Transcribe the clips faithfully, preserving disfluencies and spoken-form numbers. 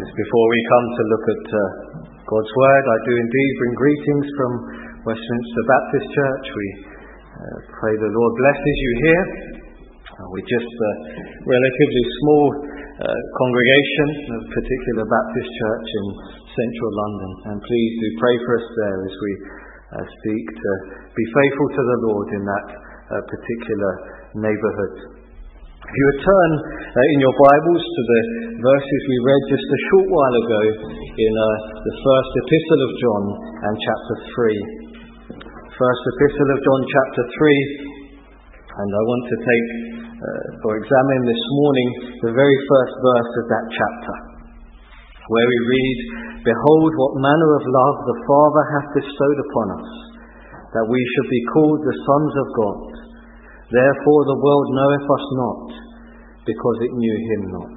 Just before we come to look at uh, God's Word, I do indeed bring greetings from Westminster Baptist Church. We uh, pray the Lord blesses you here. Uh, we're just a relatively small uh, congregation, a particular Baptist church in central London. And please do pray for us there as we uh, seek to be faithful to the Lord in that uh, particular neighbourhood. If you would turn uh, in your Bibles to the verses we read just a short while ago in uh, the first epistle of John and chapter three. First epistle of John chapter three, and I want to take uh, or examine this morning the very first verse of that chapter, where we read, "Behold, what manner of love the Father hath bestowed upon us, that we should be called the sons of God. Therefore the world knoweth us not, because it knew him not."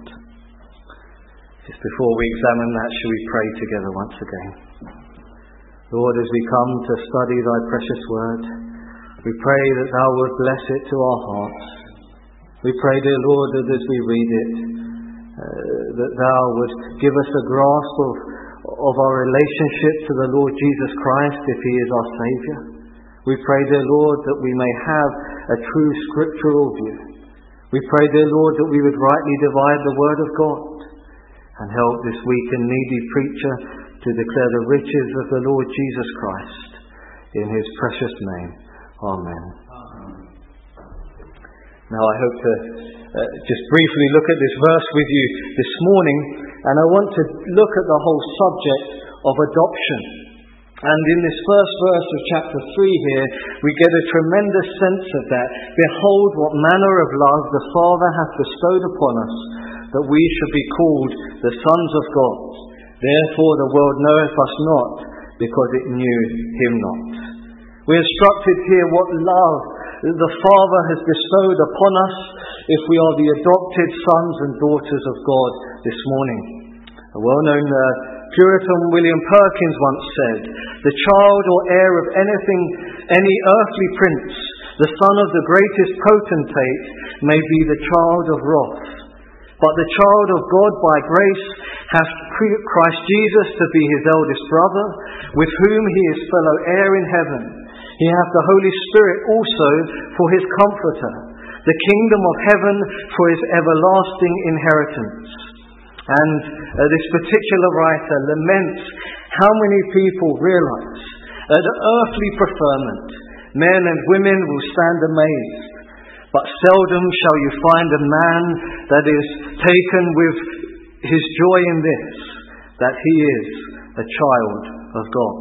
Just before we examine that, shall we pray together once again? Lord, as we come to study thy precious word, we pray that thou would bless it to our hearts. We pray, dear Lord, that as we read it, uh, that thou would give us a grasp of, of our relationship to the Lord Jesus Christ, if he is our Saviour. We pray, dear Lord, that we may have a true scriptural view. We pray, dear Lord, that we would rightly divide the word of God, and help this weak and needy preacher to declare the riches of the Lord Jesus Christ. In his precious name. Amen. Amen. Now I hope to uh, just briefly look at this verse with you this morning, and I want to look at the whole subject of adoption. And in this first verse of chapter three here, we get a tremendous sense of that. Behold, what manner of love the Father hath bestowed upon us, that we should be called the sons of God. Therefore the world knoweth us not, because it knew him not. We're instructed here what love the Father has bestowed upon us, if we are the adopted sons and daughters of God this morning. A well-known uh, Puritan William Perkins once said, "The child or heir of anything, any earthly prince, the son of the greatest potentate, may be the child of wrath. But the child of God by grace hath Christ Jesus to be his eldest brother, with whom he is fellow heir in heaven. He hath the Holy Spirit also for his comforter, the kingdom of heaven for his everlasting inheritance." And uh, this particular writer laments how many people realize at the earthly preferment, men and women will stand amazed, but seldom shall you find a man that is taken with his joy in this, that he is a child of God.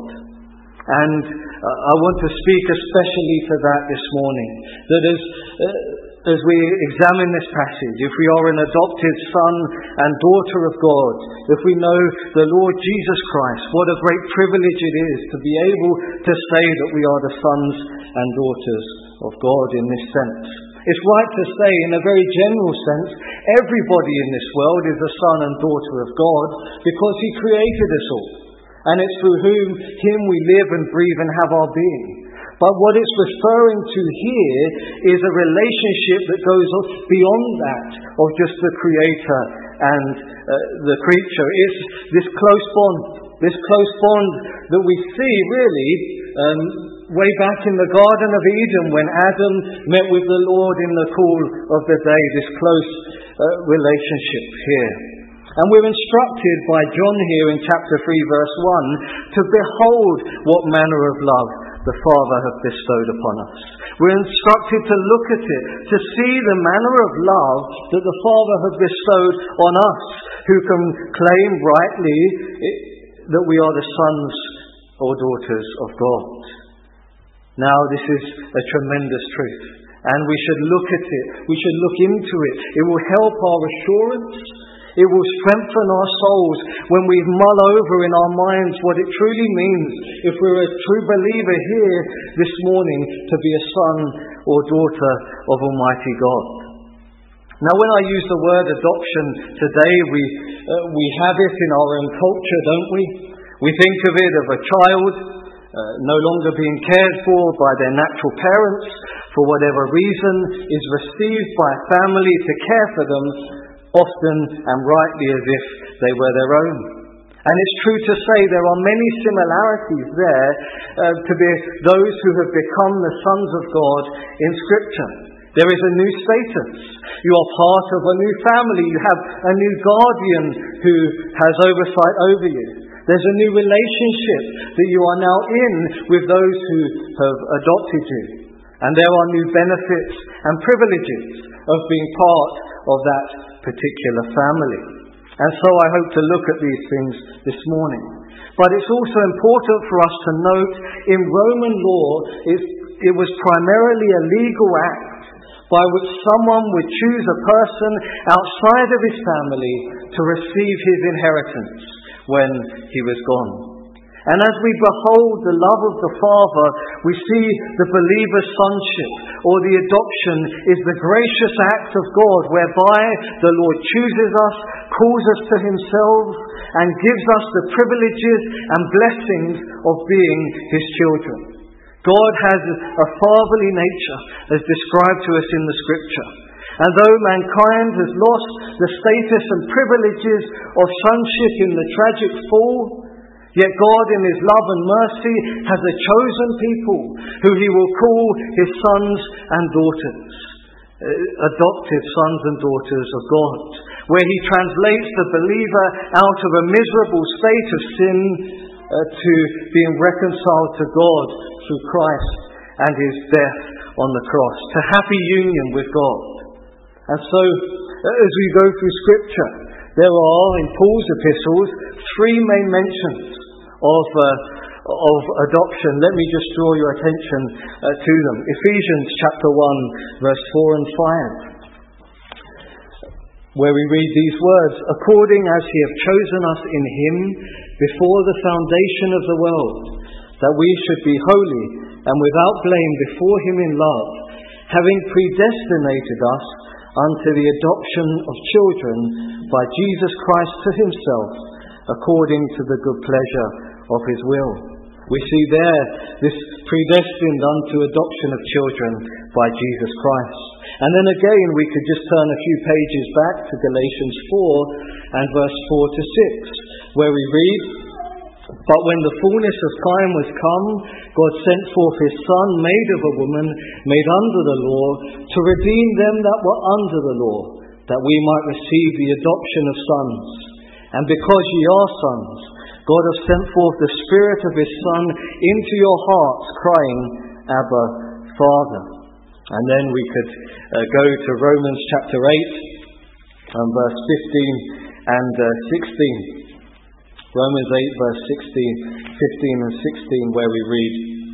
And uh, I want to speak especially to that this morning, that as uh, as we examine this passage, if we are an adopted son and daughter of God, if we know the Lord Jesus Christ, what a great privilege it is to be able to say that we are the sons and daughters of God in this sense. It's right to say, in a very general sense, everybody in this world is a son and daughter of God, because he created us all. And it's through whom him we live and breathe and have our being. But what it's referring to here is a relationship that goes beyond that of just the Creator and uh, the creature. It's this close bond, this close bond that we see really um, way back in the Garden of Eden when Adam met with the Lord in the cool of the day, this close uh, relationship here. And we're instructed by John here in chapter three verse one to behold what manner of love the Father hath bestowed upon us. We're instructed to look at it, to see the manner of love that the Father hath bestowed on us, who can claim rightly that we are the sons or daughters of God. Now this is a tremendous truth, and we should look at it, we should look into it. It will help our assurance. It will strengthen our souls when we mull over in our minds what it truly means, if we're a true believer here this morning, to be a son or daughter of Almighty God. Now, when I use the word adoption today, we uh, we have it in our own culture, don't we? We think of it of a child uh, no longer being cared for by their natural parents, for whatever reason, is received by a family to care for them, often and rightly as if they were their own. And it's true to say there are many similarities there uh, to be those who have become the sons of God in Scripture. There is a new status. You are part of a new family. You have a new guardian who has oversight over you. There's a new relationship that you are now in with those who have adopted you. And there are new benefits and privileges of being part of that particular family. And so I hope to look at these things this morning. But it's also important for us to note in Roman law, it, it was primarily a legal act by which someone would choose a person outside of his family to receive his inheritance when he was gone. And as we behold the love of the Father, we see the believer's sonship, or the adoption, is the gracious act of God whereby the Lord chooses us, calls us to himself, and gives us the privileges and blessings of being his children. God has a fatherly nature as described to us in the Scripture. And though mankind has lost the status and privileges of sonship in the tragic fall, yet God in his love and mercy has a chosen people who he will call his sons and daughters, adopted sons and daughters of God, where he translates the believer out of a miserable state of sin uh, to being reconciled to God through Christ and his death on the cross, to happy union with God. And so, as we go through Scripture, there are, in Paul's epistles, three main mentions of uh, of adoption. Let me just draw your attention uh, to them. Ephesians chapter one, verse four and five, where we read these words, "According as he hath chosen us in him before the foundation of the world, that we should be holy and without blame before him in love, having predestinated us unto the adoption of children by Jesus Christ to himself, according to the good pleasure of his will." We see there this predestined unto adoption of children by Jesus Christ. And then again we could just turn a few pages back to Galatians four and verse four to six, where we read, "But when the fullness of time was come, God sent forth his Son, made of a woman, made under the law, to redeem them that were under the law, that we might receive the adoption of sons. And because ye are sons, God hath sent forth the Spirit of his Son into your hearts, crying, Abba, Father." And then we could uh, go to Romans chapter eight, and verse fifteen and uh, sixteen. Romans eight, verse sixteen, fifteen and sixteen, where we read,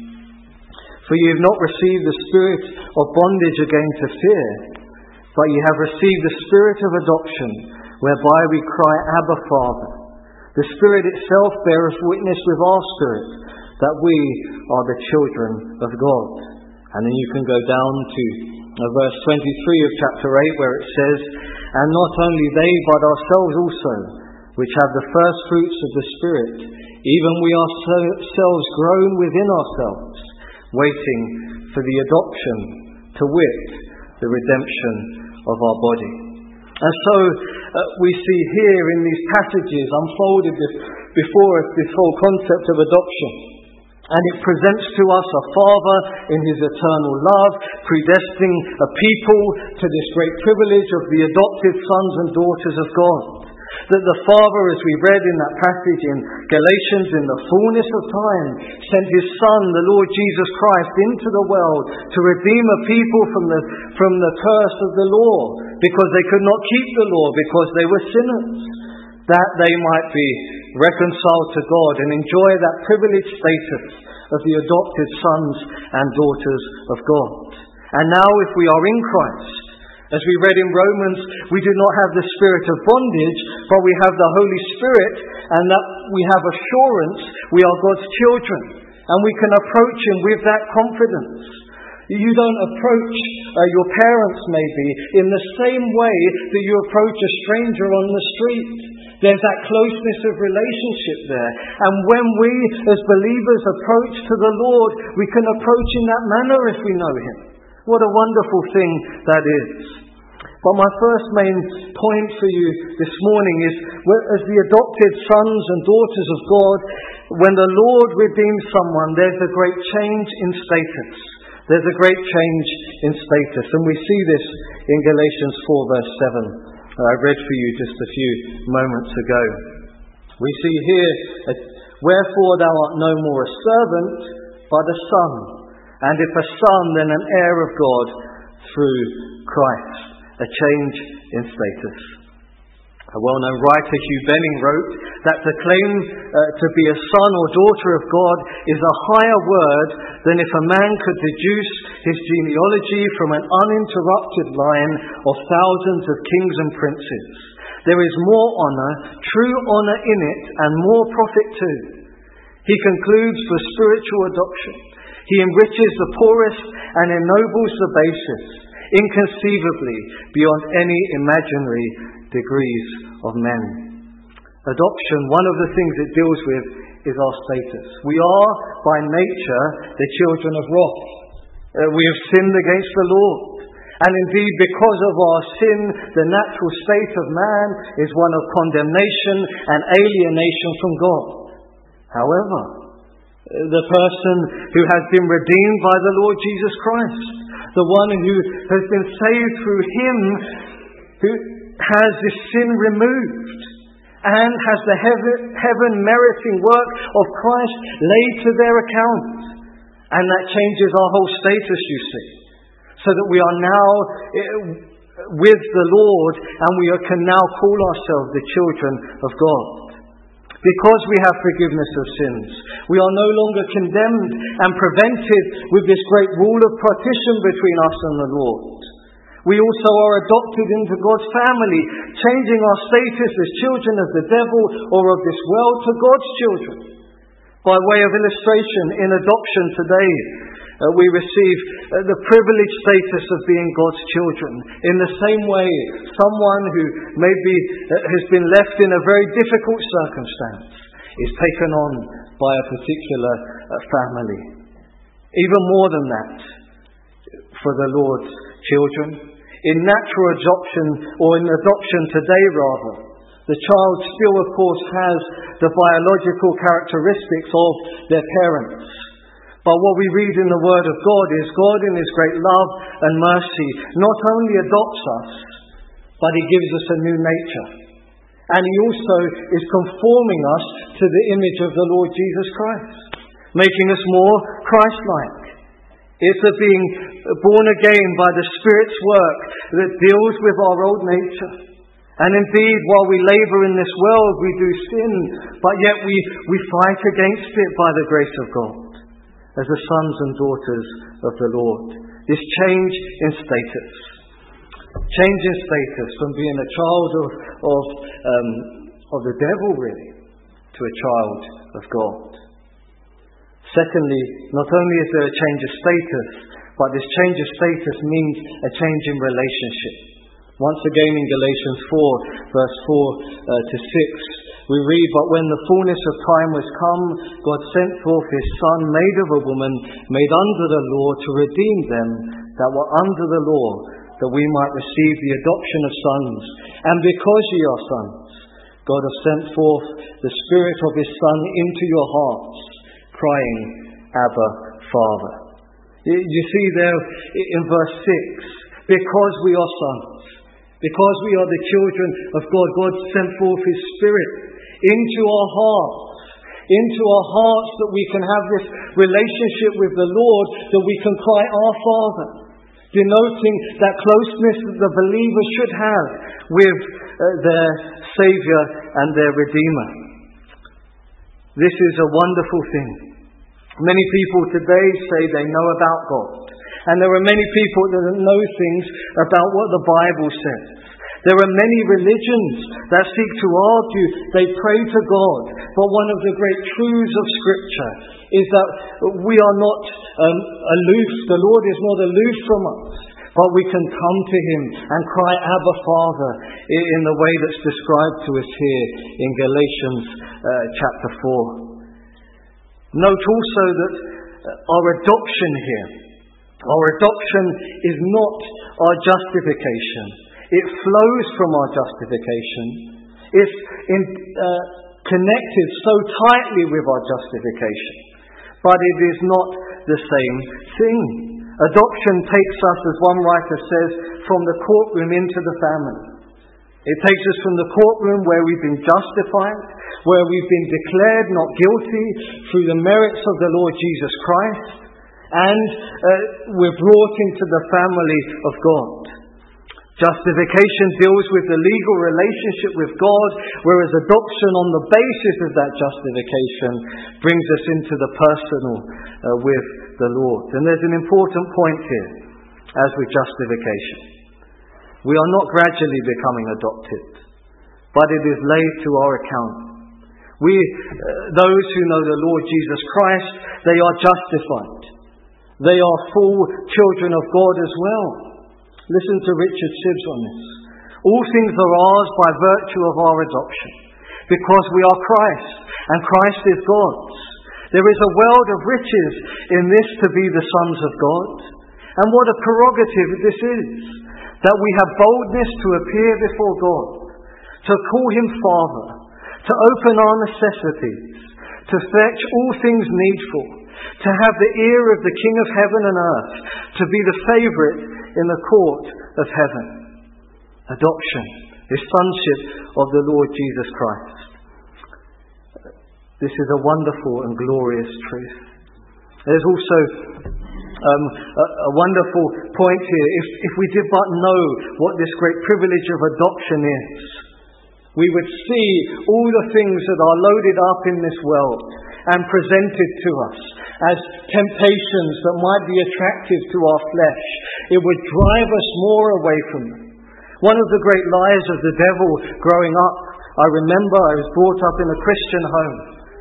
"For ye have not received the spirit of bondage again to fear, but ye have received the Spirit of adoption, whereby we cry, Abba, Father. The Spirit itself beareth witness with our spirit that we are the children of God." And then you can go down to uh, verse twenty-three of chapter eight, where it says, "And not only they, but ourselves also, which have the first fruits of the Spirit, even we ourselves groan within ourselves, waiting for the adoption, to wit, the redemption of our body." And so uh, we see here in these passages unfolded before us this whole concept of adoption. And it presents to us a Father in his eternal love, predestining a people to this great privilege of the adopted sons and daughters of God. That the Father, as we read in that passage in Galatians, in the fullness of time, sent his Son, the Lord Jesus Christ, into the world to redeem a people from the, from the curse of the law, because they could not keep the law, because they were sinners, that they might be reconciled to God and enjoy that privileged status of the adopted sons and daughters of God. And now, if we are in Christ, as we read in Romans, we do not have the spirit of bondage, but we have the Holy Spirit, and that we have assurance we are God's children, and we can approach him with that confidence. You don't approach uh, your parents, maybe, in the same way that you approach a stranger on the street. There's that closeness of relationship there. And when we, as believers, approach to the Lord, we can approach in that manner if we know him. What a wonderful thing that is. But my first main point for you this morning is, as the adopted sons and daughters of God, when the Lord redeems someone, there's a great change in status. There's a great change in status. And we see this in Galatians four verse seven. I read for you just a few moments ago. We see here, wherefore thou art no more a servant, but a son. And if a son, then an heir of God through Christ. A change in status. A well-known writer, Hugh Benning, wrote that to claim uh, to be a son or daughter of God is a higher word than if a man could deduce his genealogy from an uninterrupted line of thousands of kings and princes. There is more honour, true honour in it, and more profit too. He concludes for spiritual adoption. He enriches the poorest and ennobles the basest, inconceivably beyond any imaginary degrees of men. Adoption, one of the things it deals with is our status. We are, by nature, the children of wrath. Uh, we have sinned against the Lord. And indeed, because of our sin, the natural state of man is one of condemnation and alienation from God. However, the person who has been redeemed by the Lord Jesus Christ, the one who has been saved through Him, who has this sin removed and has the heaven, heaven meriting work of Christ laid to their account. And that changes our whole status, you see. So that we are now with the Lord and we can now call ourselves the children of God. Because we have forgiveness of sins, we are no longer condemned and prevented with this great wall of partition between us and the Lord. We also are adopted into God's family, changing our status as children of the devil or of this world to God's children. By way of illustration, in adoption today, uh, we receive uh, the privileged status of being God's children. In the same way, someone who maybe uh, has been left in a very difficult circumstance is taken on by a particular uh, family. Even more than that, for the Lord's children, in natural adoption, or in adoption today rather, the child still, of course, has the biological characteristics of their parents. But what we read in the Word of God is God, in His great love and mercy, not only adopts us, but He gives us a new nature. And He also is conforming us to the image of the Lord Jesus Christ, making us more Christ-like. It's a being born again by the Spirit's work that deals with our old nature. And indeed, while we labour in this world, we do sin, but yet we, we fight against it by the grace of God, as the sons and daughters of the Lord. This change in status. Change in status from being a child of, of, um, of the devil, really, to a child of God. Secondly, not only is there a change of status, but this change of status means a change in relationship. Once again in Galatians four, verse four uh, to six, we read, "But when the fullness of time was come, God sent forth His Son, made of a woman, made under the law, to redeem them that were under the law, that we might receive the adoption of sons. And because ye are sons, God hath sent forth the Spirit of His Son into your hearts, crying, Abba, Father." You see there in verse six, because we are sons, because we are the children of God, God sent forth His Spirit into our hearts, into our hearts, that we can have this relationship with the Lord, that we can cry, Our Father, denoting that closeness that the believer should have with uh, their Saviour and their Redeemer. This is a wonderful thing. Many people today say they know about God. And there are many people that know things about what the Bible says. There are many religions that seek to argue, they pray to God. But one of the great truths of Scripture is that we are not um, aloof. The Lord is not aloof from us. But we can come to Him and cry, Abba, Father, in the way that's described to us here in Galatians uh, chapter four. Note also that our adoption here, our adoption is not our justification. It flows from our justification. It's in, uh, connected so tightly with our justification. But it is not the same thing. Adoption takes us, as one writer says, from the courtroom into the family. It takes us from the courtroom where we've been justified, where we've been declared not guilty through the merits of the Lord Jesus Christ, and uh, we're brought into the family of God. Justification deals with the legal relationship with God, whereas adoption on the basis of that justification brings us into the personal uh, with the Lord. And there's an important point here, as with justification. We are not gradually becoming adopted, but it is laid to our account. We, uh, those who know the Lord Jesus Christ, they are justified. They are full children of God as well. Listen to Richard Sibbes on this. All things are ours by virtue of our adoption, because we are Christ, and Christ is God's. There is a world of riches in this to be the sons of God. And what a prerogative this is, that we have boldness to appear before God, to call Him Father, to open our necessities, to fetch all things needful, to have the ear of the King of heaven and earth, to be the favourite in the court of heaven. Adoption is sonship of the Lord Jesus Christ. This is a wonderful and glorious truth. There's also um, a, a wonderful point here. If, if we did but know what this great privilege of adoption is, we would see all the things that are loaded up in this world and presented to us as temptations that might be attractive to our flesh. It would drive us more away from them. One of the great lies of the devil growing up, I remember I was brought up in a Christian home,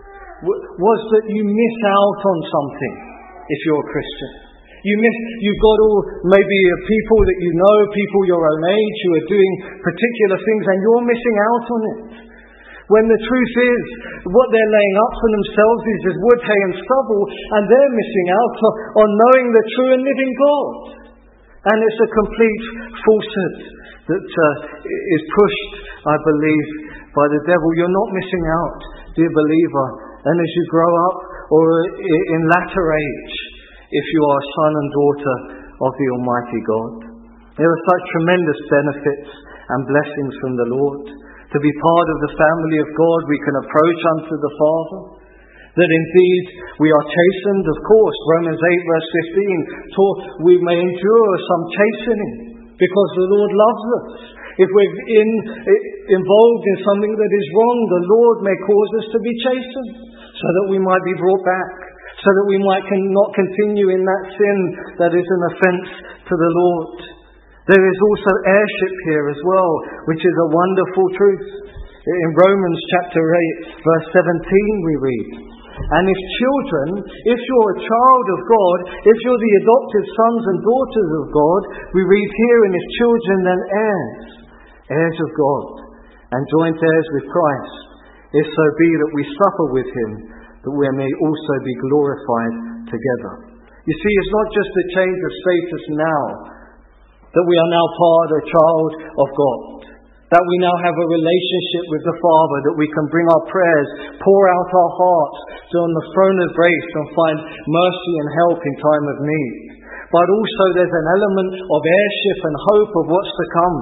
was that you miss out on something if you're a Christian. You miss, you've got all maybe people that you know, people your own age who are doing particular things, and you're missing out on it. When the truth is, what they're laying up for themselves is just wood, hay and stubble, and they're missing out on knowing the true and living God. And it's a complete falsehood that uh, is pushed, I believe, by the devil. You're not missing out, dear believer. And as you grow up, or in latter age, if you are a son and daughter of the Almighty God, there are such tremendous benefits and blessings from the Lord. To be part of the family of God, we can approach unto the Father. That indeed we are chastened, of course. Romans eight verse fifteen, taught we may endure some chastening because the Lord loves us. If we're in, involved in something that is wrong, the Lord may cause us to be chastened so that we might be brought back, so that we might not continue in that sin that is an offence to the Lord. There is also heirship here as well, which is a wonderful truth. In Romans chapter eight, verse seventeen, we read, and if children, if you're a child of God, if you're the adopted sons and daughters of God, we read here, and if children, then heirs, heirs of God, and joint heirs with Christ, if so be that we suffer with Him, that we may also be glorified together. You see, it's not just a change of status now, that we are now part of a child of God, that we now have a relationship with the Father, that we can bring our prayers, pour out our hearts on the throne of grace and find mercy and help in time of need. But also there's an element of heirship and hope of what's to come.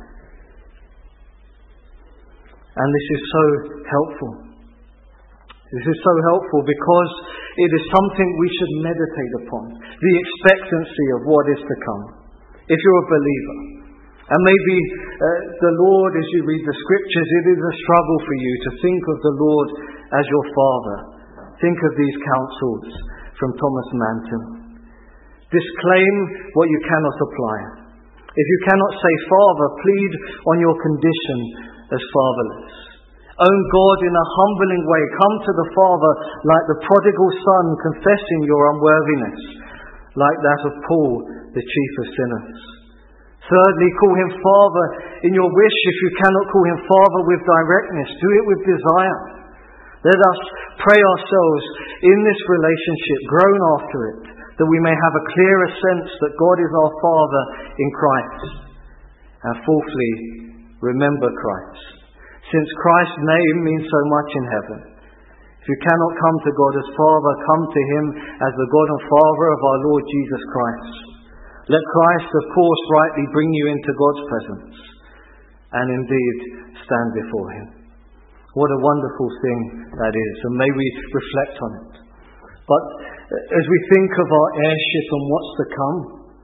And this is so helpful. This is so helpful because it is something we should meditate upon, the expectancy of what is to come. If you're a believer, and maybe uh, the Lord, as you read the Scriptures, it is a struggle for you to think of the Lord as your Father. Think of these counsels from Thomas Manton. Disclaim what you cannot apply. If you cannot say Father, plead on your condition as fatherless. Own God in a humbling way. Come to the Father like the prodigal son, confessing your unworthiness, like that of Paul, the chief of sinners. Thirdly, call Him Father in your wish. If you cannot call Him Father with directness, do it with desire. Let us pray ourselves in this relationship, groan after it, that we may have a clearer sense that God is our Father in Christ. And fourthly, remember Christ. Since Christ's name means so much in heaven, if you cannot come to God as Father, come to Him as the God and Father of our Lord Jesus Christ. Let Christ, of course, rightly bring you into God's presence, and indeed stand before Him. What a wonderful thing that is, and may we reflect on it. But as we think of our heirship and what's to come,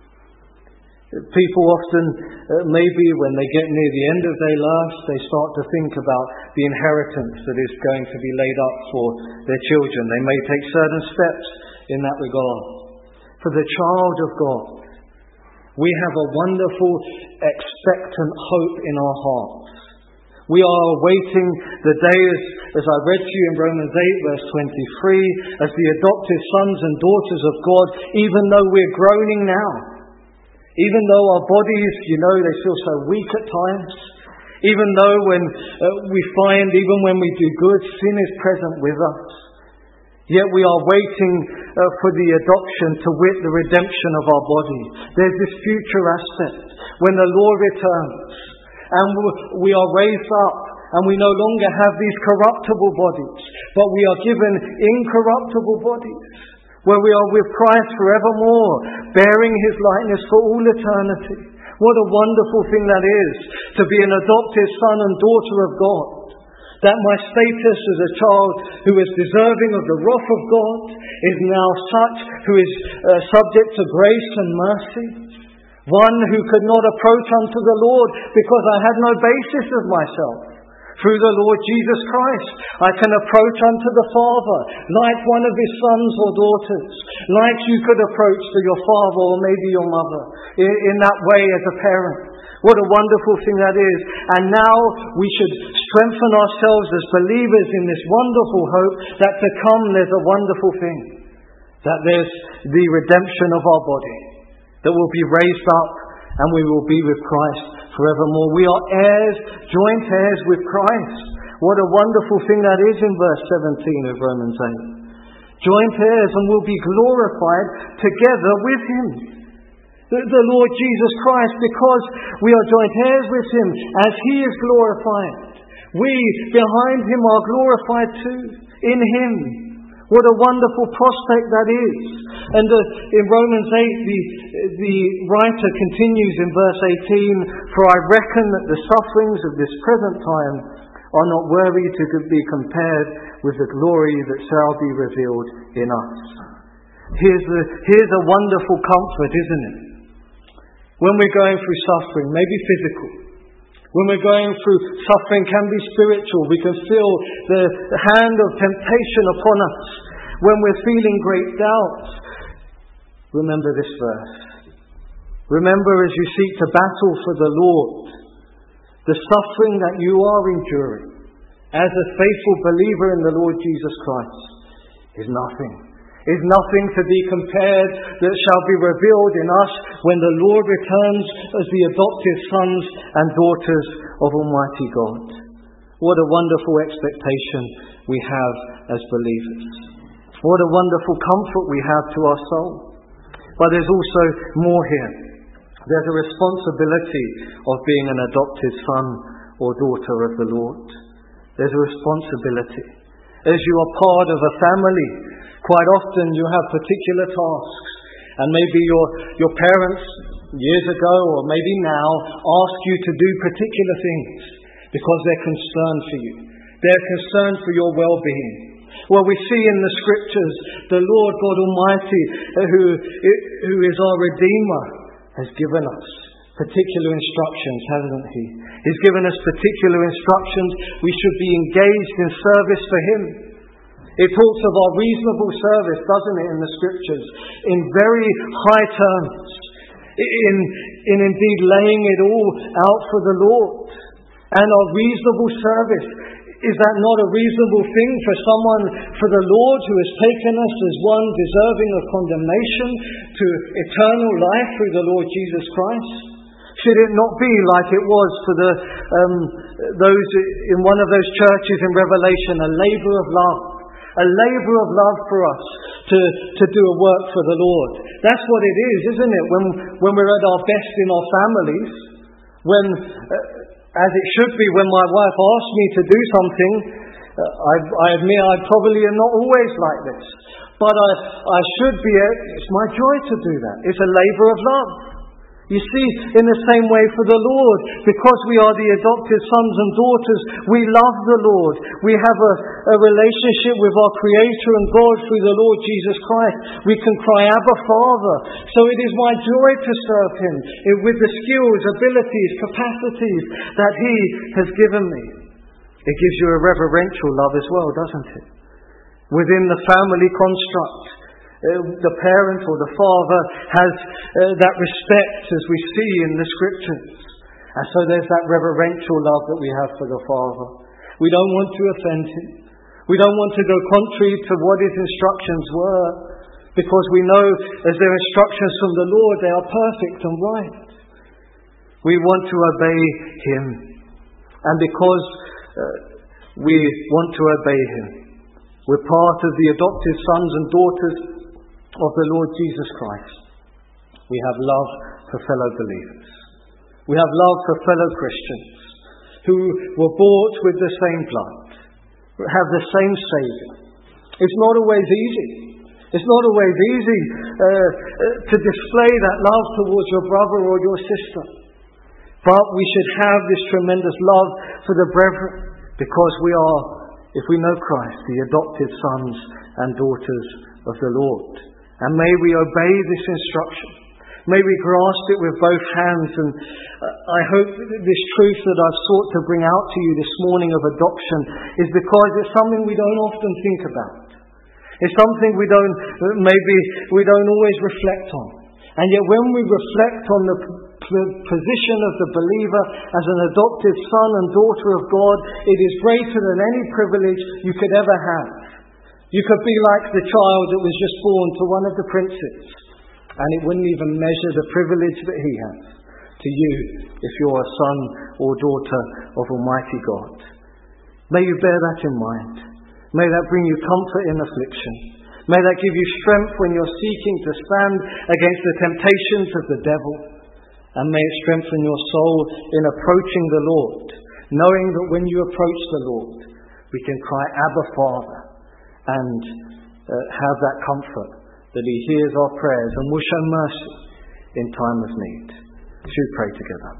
people often, uh, maybe when they get near the end of their lives, they start to think about the inheritance that is going to be laid up for their children. They may take certain steps in that regard. For the child of God, we have a wonderful expectant hope in our hearts. We are awaiting the day, as, as I read to you in Romans eight, verse twenty-three, as the adopted sons and daughters of God, even though we're groaning now, even though our bodies, you know, they feel so weak at times, even though when uh, we find, even when we do good, sin is present with us, yet we are waiting uh, for the adoption, to wit, the redemption of our body. There's this future aspect when the Lord returns and we are raised up and we no longer have these corruptible bodies, but we are given incorruptible bodies, where we are with Christ forevermore, bearing His likeness for all eternity. What a wonderful thing that is, to be an adopted son and daughter of God. That my status as a child who is deserving of the wrath of God is now such who is uh, subject to grace and mercy. One who could not approach unto the Lord because I had no basis of myself. Through the Lord Jesus Christ, I can approach unto the Father like one of His sons or daughters, like you could approach to your father or maybe your mother, in, in that way as a parent. What a wonderful thing that is. And now we should strengthen ourselves as believers in this wonderful hope that to come there's a wonderful thing, that there's the redemption of our body, that will be raised up and we will be with Christ forevermore. We are heirs, joint heirs with Christ. What a wonderful thing that is in verse seventeen of Romans eight. Joint heirs, and will be glorified together with Him. The, the Lord Jesus Christ, because we are joint heirs with Him, as He is glorified, we behind Him are glorified too, in Him. What a wonderful prospect that is. And uh, in Romans eight, the, the writer continues in verse eighteen, "For I reckon that the sufferings of this present time are not worthy to be compared with the glory that shall be revealed in us." Here's, the, here's a wonderful comfort, isn't it? When we're going through suffering, maybe physical, when we're going through suffering, can be spiritual. We can feel the, the hand of temptation upon us. When we're feeling great doubt, remember this verse. Remember, as you seek to battle for the Lord, the suffering that you are enduring as a faithful believer in the Lord Jesus Christ is nothing. Is nothing to be compared that shall be revealed in us when the Lord returns as the adopted sons and daughters of Almighty God. What a wonderful expectation we have as believers. What a wonderful comfort we have to our soul. But there's also more here. There's a responsibility of being an adopted son or daughter of the Lord. There's a responsibility. As you are part of a family, quite often you have particular tasks, and maybe your your parents years ago or maybe now ask you to do particular things because they're concerned for you. They're concerned for your well-being. Well, we see in the Scriptures the Lord God Almighty, who, who is our Redeemer, has given us particular instructions, hasn't He? He's given us particular instructions. We should be engaged in service for Him. It talks of our reasonable service, doesn't it, in the Scriptures, in very high terms, in, in indeed laying it all out for the Lord. And our reasonable service, is that not a reasonable thing for someone, for the Lord who has taken us as one deserving of condemnation to eternal life through the Lord Jesus Christ? Should it not be like it was for the um, those in one of those churches in Revelation, a labour of love? A labour of love for us to, to do a work for the Lord. That's what it is, isn't it? When, when we're at our best in our families, When, uh, as it should be, when my wife asks me to do something, uh, I, I admit I probably am not always like this. But I, I should be, a, it's my joy to do that. It's a labour of love. You see, in the same way for the Lord, because we are the adopted sons and daughters, we love the Lord. We have a, a relationship with our Creator and God through the Lord Jesus Christ. We can cry, Abba, Father. So it is my joy to serve Him with the skills, abilities, capacities that He has given me. It gives you a reverential love as well, doesn't it? Within the family construct, Uh, the parent or the father has uh, that respect, as we see in the Scriptures. And so there's that reverential love that we have for the Father. We don't want to offend Him. We don't want to go contrary to what His instructions were, because we know as they're instructions from the Lord, they are perfect and right. We want to obey Him. And because uh, we want to obey Him, we're part of the adopted sons and daughters of the Lord Jesus Christ. We have love for fellow believers. We have love for fellow Christians who were bought with the same blood, have the same Saviour. It's not always easy. It's not always easy uh, to display that love towards your brother or your sister. But we should have this tremendous love for the brethren, because we are, if we know Christ, the adopted sons and daughters of the Lord. And may we obey this instruction. May we grasp it with both hands. And I hope this truth that I've sought to bring out to you this morning of adoption is because it's something we don't often think about. It's something we don't, maybe we don't always reflect on. And yet when we reflect on the position of the believer as an adopted son and daughter of God, it is greater than any privilege you could ever have. You could be like the child that was just born to one of the princes, and it wouldn't even measure the privilege that he has to you if you're a son or daughter of Almighty God. May you bear that in mind. May that bring you comfort in affliction. May that give you strength when you're seeking to stand against the temptations of the devil. And may it strengthen your soul in approaching the Lord, knowing that when you approach the Lord, we can cry, Abba, Father, and uh, have that comfort that He hears our prayers and will show mercy in time of need. Should we pray together?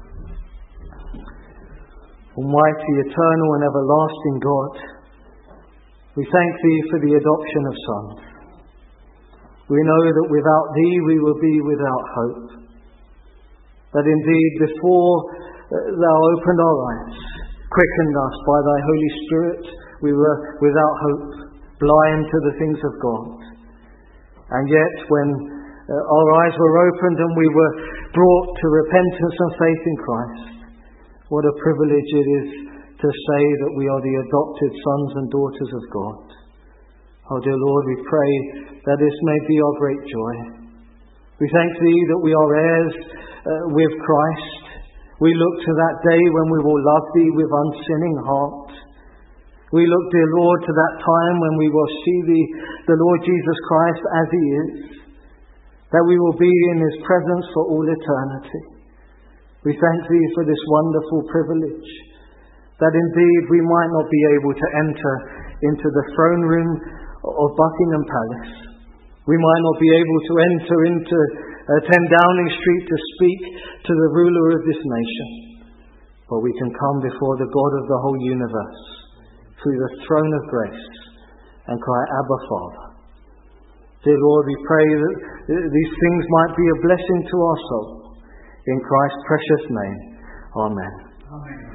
Almighty, eternal and everlasting God, we thank Thee for the adoption of sons. We know that without Thee we will be without hope. That indeed before uh, Thou opened our eyes, quickened us by Thy Holy Spirit, we were without hope, blind to the things of God. And yet when uh, our eyes were opened and we were brought to repentance and faith in Christ, what a privilege it is to say that we are the adopted sons and daughters of God. Oh dear Lord, we pray that this may be our great joy. We thank Thee that we are heirs uh, with Christ. We look to that day when we will love Thee with unsinning heart. We look, dear Lord, to that time when we will see Thee, the Lord Jesus Christ, as He is, that we will be in His presence for all eternity. We thank Thee for this wonderful privilege, that indeed we might not be able to enter into the throne room of Buckingham Palace. We might not be able to enter into uh, ten Downing Street to speak to the ruler of this nation. But we can come before the God of the whole universe, through the throne of grace, and cry, Abba, Father. Dear Lord, we pray that these things might be a blessing to our soul. In Christ's precious name. Amen. Amen.